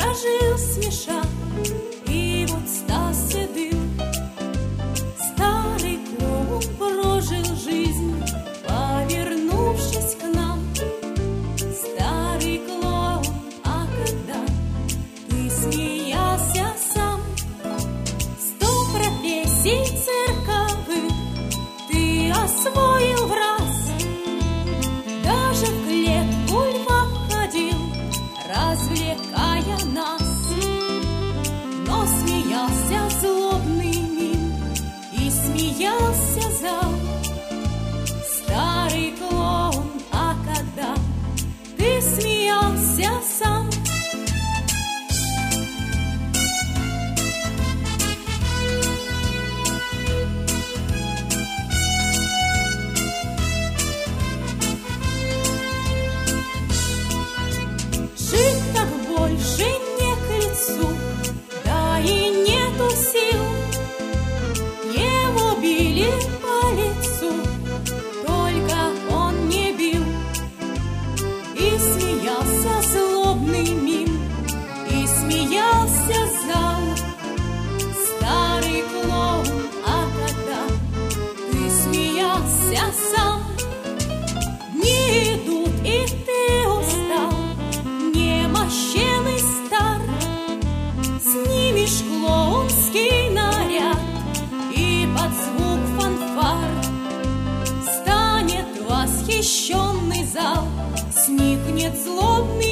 прожил смеша, и вот стал седым. Старый клоун прожил жизнь, повернувшись к нам. Старый клоун, а когда ты смеялся сам? 100 профессий цирковых ты освоил в раз, даже в клетку льва входил, развлекая нас. Но смеялся злобный мим, и смеялся зал. Старый клоун, а когда ты смеялся сам? Жить так больше не к лицу, да и нету сил. Его били по лицу, только он не бил. И смеялся злобный мим, и смеялся зал. Старый клоун, а когда ты смеялся сам? Дни идут, и ты устал, немощен и стар. Снимешь клоунский наряд, и под звук фанфар станет восхищенный зал. Сникнет злобный